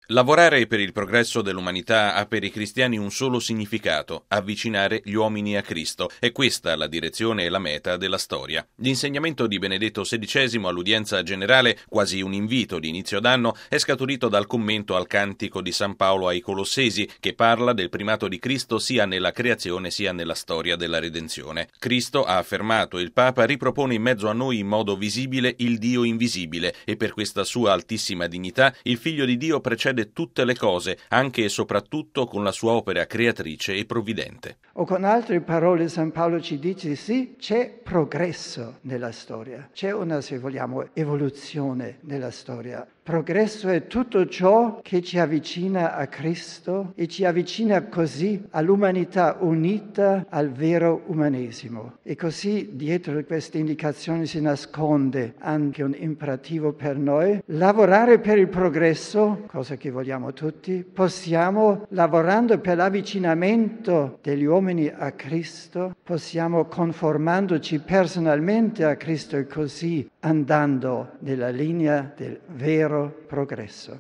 Lavorare per il progresso dell'umanità ha per i cristiani un solo significato: avvicinare gli uomini a Cristo. È questa la direzione e la meta della storia. L'insegnamento di Benedetto XVI all'udienza generale, quasi un invito di inizio d'anno, è scaturito dal commento al cantico di San Paolo ai Colossesi, che parla del primato di Cristo sia nella creazione sia nella storia della redenzione. Cristo, ha affermato il Papa, ripropone in mezzo a noi in modo visibile il Dio invisibile, e per questa sua altissima dignità il Figlio di Dio precede tutte le cose, anche e soprattutto con la sua opera creatrice e provvidente. O con altre parole San Paolo ci dice sì, c'è progresso nella storia, c'è una, se vogliamo, evoluzione nella storia. Progresso è tutto ciò che ci avvicina a Cristo e ci avvicina così all'umanità unita al vero umanesimo. E così dietro queste indicazioni si nasconde anche un imperativo per noi: lavorare per il progresso, cosa che vogliamo tutti. Possiamo, lavorando per l'avvicinamento degli uomini a Cristo, possiamo conformandoci personalmente a Cristo e così andando nella linea del vero progresso.